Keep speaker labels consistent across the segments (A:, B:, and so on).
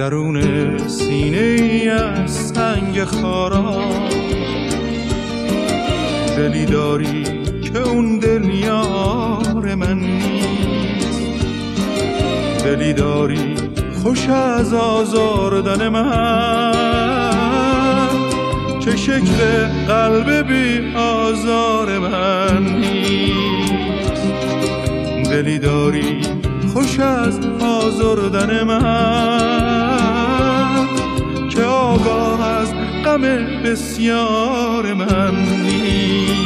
A: درون سینه ای از سنگ خارا دلی داری که اون دل یار من نیست، دلی داری خوش از آزاردن من که شکل قلب بی آزار من نیست، دلی داری خوش از آزردن من که آگاه از غم بسیار من نیست.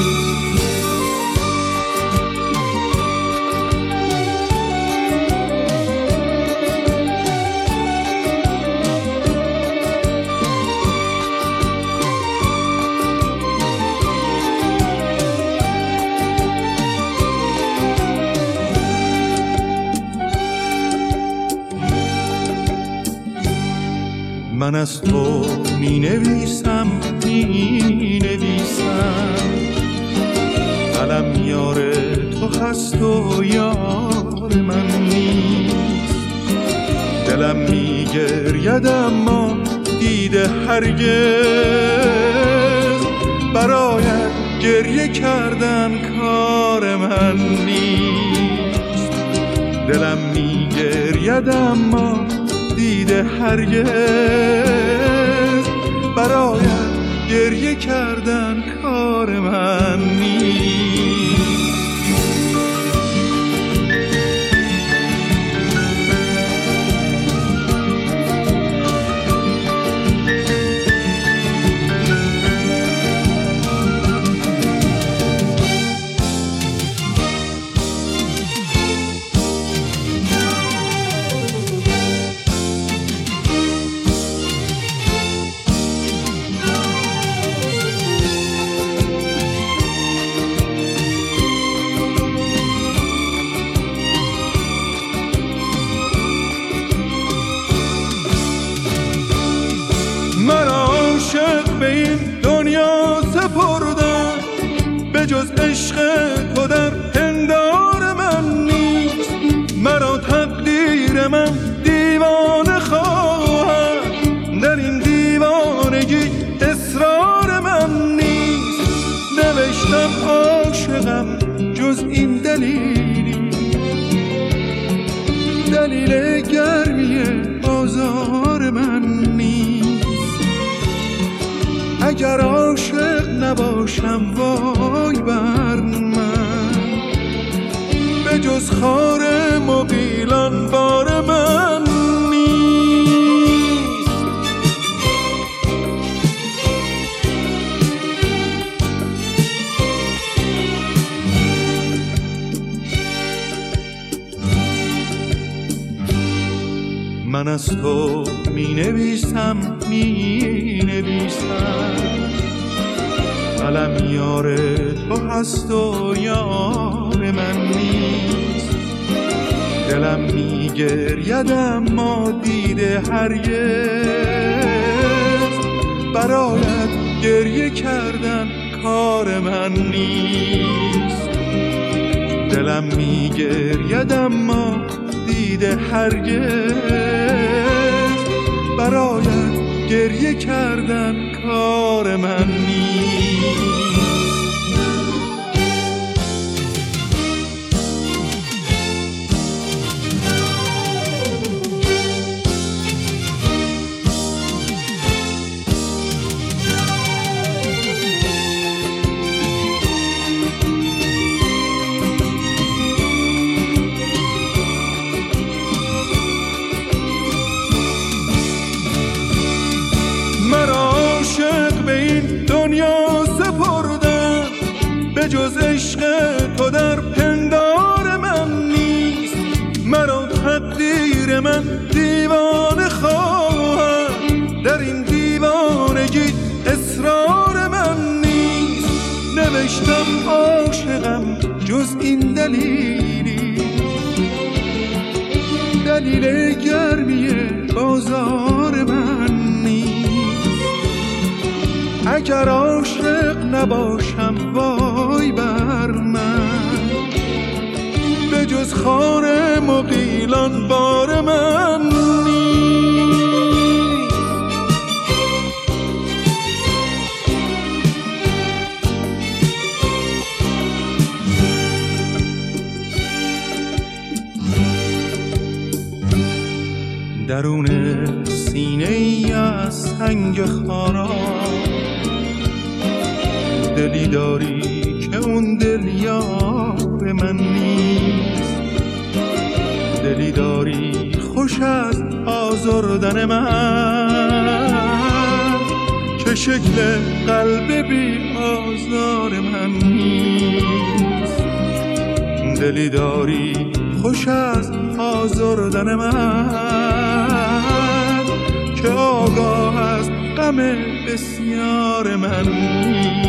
A: من از تو می نویسم قلم یار تو هست و یار من نیست، دلم می گرید اما دیده هرگز برایت گریه کردن کار من نیست، دلم می گرید اما دیده هرگز برایت گریه کردن کار من نیست. من عاشق به این دنیا سپردم، به جز عشق تو در پندار من نیست، مرا تقدیر من دیوانه خواهد، در این دیوانگی اصرار من نیست، نوشتم عاشقم جز این دلیلی، دلیل گرمی آزار من نیست، اگر عاشق نباشم وای بر من، به جز خار مغیلان بار من نیست. من از تو می نویسم قلم یار تو هست و یار من نیست، دلم می گرید اما دیده هرگز برایت گریه کردن کار من نیست، دلم می گرید اما دیده هرگز برایت گریه کردن کار من نیست. دنیا سپردم، به جز عشق تو در پندار من نیست، مرا تقدیر من دیوانه خواهد، در این دیوانگی اصرار من نیست، نوشتم عاشقم جز این دلیلی، دلیل گرمی بازار من نیست، اگر عاشق نباشم وای بر من، به جز خار مغیلان بار من نیست. درون سینه ای از سنگ خارا دلی داری که اون دل یار من نیست، دلی داری خوش از آزردن من که شکل قلب بی آزار من نیست، دلی داری خوش از آزردن من که آگاه از غم بسیار من نیست.